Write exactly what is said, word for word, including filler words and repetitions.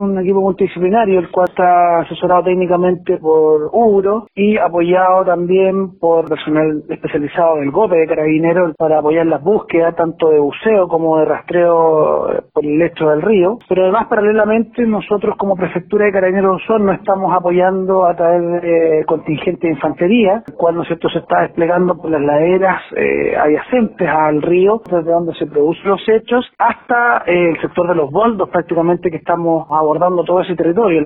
Un equipo multidisciplinario, el cual está asesorado técnicamente por UBRO y apoyado también por personal especializado del GOPE de Carabineros para apoyar las búsquedas tanto de buceo como de rastreo por el lecho del río. Pero además, paralelamente, nosotros como Prefectura de Carabineros de Osorno estamos apoyando a través de contingente de infantería, el cual, ¿no es cierto?, se está desplegando por las laderas eh, adyacentes al río, desde donde se producen los hechos, hasta eh, el sector de los boldos, prácticamente, que estamos abordando todo ese territorio.